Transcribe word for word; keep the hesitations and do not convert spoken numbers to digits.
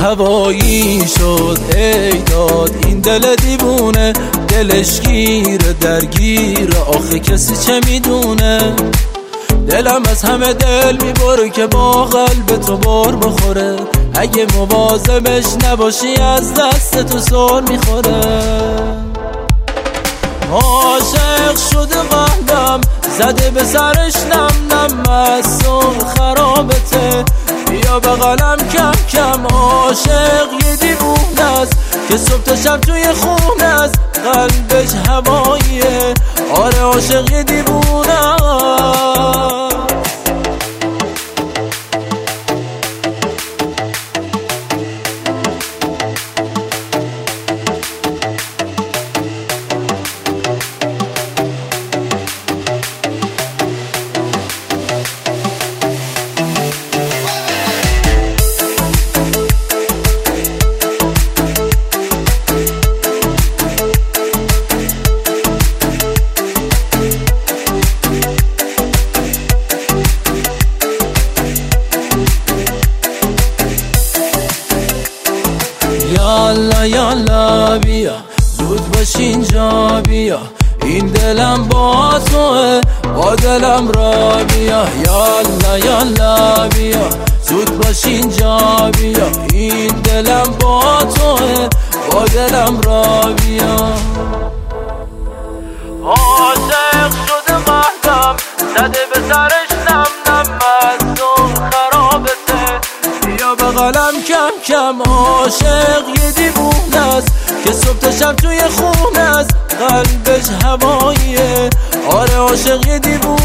هوایی شد ای داد این دل دیوونه، دلش گیر درگیر آخه کسی چه میدونه. دلم از همه دل میبره که با قلب تو بار بخوره، اگه مواظبش نباشی از دست تو سر میخوره. عاشق شده قلبم زده به سرش نم نم از خرابته، بیا بغلم کم کم. عاشق یه دیوونه است که صبح تا شب توی خونه است، قلبش هواییه. آره عاشق یه دیوونه است. یالا یالا بیا زود باش اینجا بیا، این دلم با توه با دلم را بیا. یالا یالا بیا زود باش اینجا بیا، این دلم با توه با دلم را بیا. عاشق شده قلبم زده به سرش نم نم از اون خرابته، بیا بغلم کم کم. عاشق یه دیوونه است که صبح تا شب توی خونه است، قلبش هواییه. آره عاشق یه دیوونه